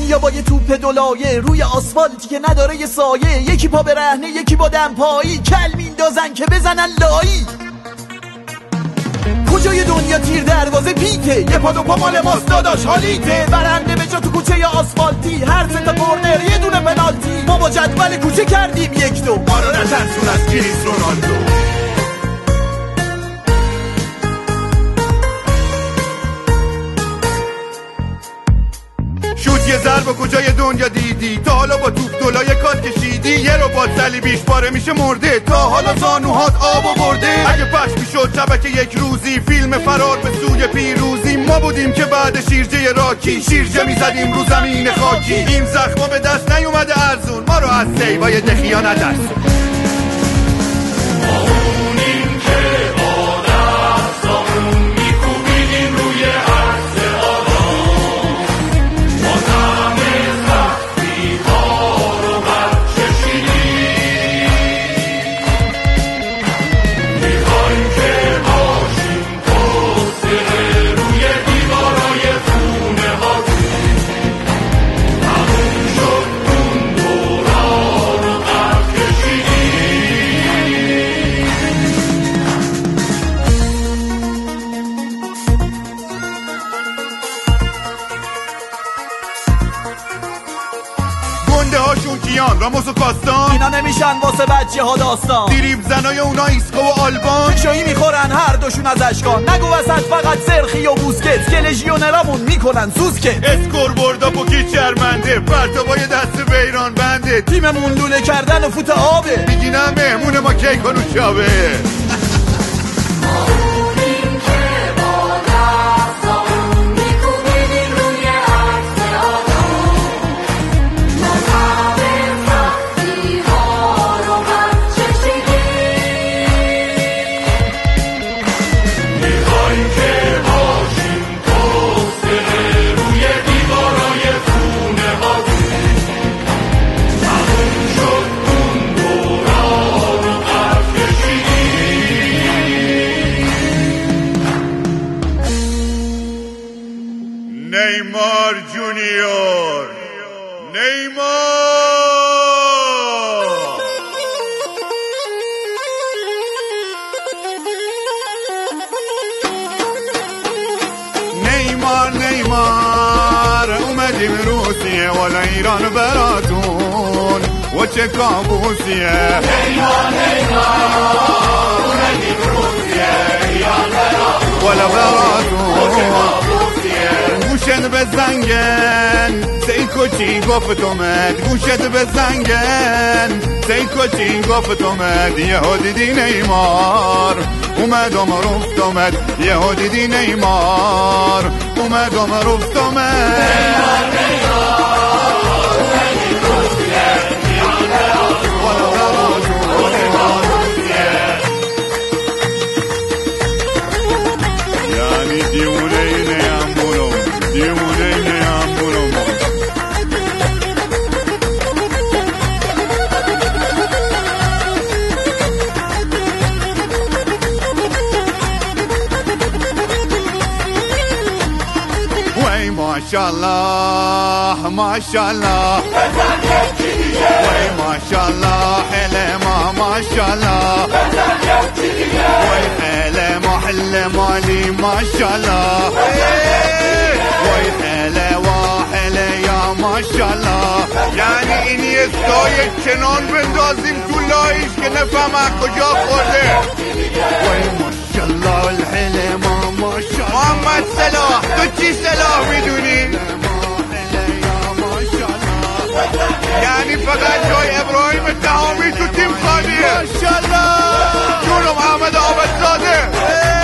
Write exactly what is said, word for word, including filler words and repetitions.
یا با یه توپ دولایه روی آسفالتی که نداره یه سایه، یکی پا به رهنه یکی با دمپایی، کل میندازن که بزنن لایی. کجای دنیا تیر دروازه پیته، یه پا دو پا مال ماست داداش حالیته، برنده به جا تو کوچه یا آسفالتی، هر سه تا کورنر یه دونه پنالتی. ما با جدول کوچه کردیم یک دو، ما رو نترسون از کریس رونالدو. شوت یه ضربه کجای دنیا دیدی؟ تا حالا با توپ دلای کات کشیدی؟ یه ربات صلیبیش پاره میشه مرده، تا حالا زانوهات آب آورده؟ اگه پخش میشد شبکه یک روزی فیلم فرار به سوی پیروزی، ما بودیم که بعد شیرجه راکی شیرجه میزدیم رو زمین خاکی. این زخما به دست نیومده ارزون، ما رو از سیوای دخیا نترسون. گنده هاشون کیان راموس و کاستان، اینا نمیشن واسه بچه ها داستان. دیریب زنای اونا ایسکو و آلبان، شایی میخورن هر دوشون از اشکان. نگو وسط فقط سرخی و بوسکت که لژیونرامون میکنن سوسکت. اسکور بردا پوکی چرمنده، پرتابای دست بیران بنده، تیممون لوله کردن و فوت آبه. میگینم مهمون ما کیکانو شابه. نیمار جونیور، نیمار. نیمار نیمار اومدیم روسیه والا ایران براتون و چه کابوسیه. نیمار نیمار اومدیم روسیه ایران براتون والا براتون و چه کابوسیه. گوشت بزنگن سی کچی گفت اومد، گوشت بزنگن سی کچی گفت اومد. یه ها دیدی نیمار اومد و رفت اومد، یه ها دیدی نیمار اومد و رفت اومد. نیمار نیمار اومدیم روسیه ایران براتون والا براتون و چه کابوسیه. یعنی دیونه اینیم بولم، دیونه اینیم بولم. وای ماشالله ماشالله وای ماشالله حلما ماشالله وای حلما حلما لي ماشالله وای حلوا حلا یا ماشالله. یعنی این یه سایه کنان بندازیم تو لایش که نفهمه کجا خورده. وای ماشالله الحلما ماشالله. محمد صلاح تو چی صلاح میدونی؟ یعنی فقط جای ابراهیم تهامی تو تیم خالیه. ماشالله جونم احمد عابدزاده.